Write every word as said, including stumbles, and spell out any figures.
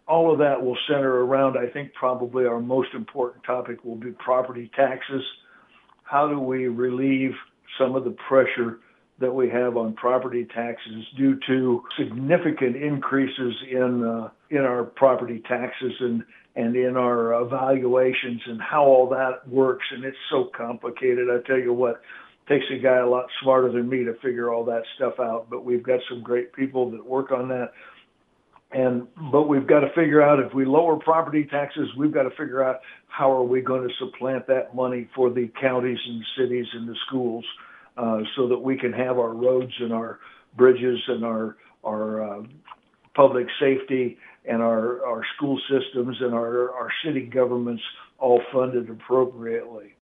all of that will center around, I think probably our most important topic will be property taxes. How do we relieve some of the pressure that we have on property taxes due to significant increases in uh, in our property taxes and and in our evaluations and how all that works. And it's so complicated. I tell you what, it takes a guy a lot smarter than me to figure all that stuff out. But we've got some great people that work on that. And but we've got to figure out, if we lower property taxes, we've got to figure out how are we going to supplant that money for the counties and cities and the schools, uh, so that we can have our roads and our bridges and our our uh, public safety and our, our school systems and our, our city governments all funded appropriately.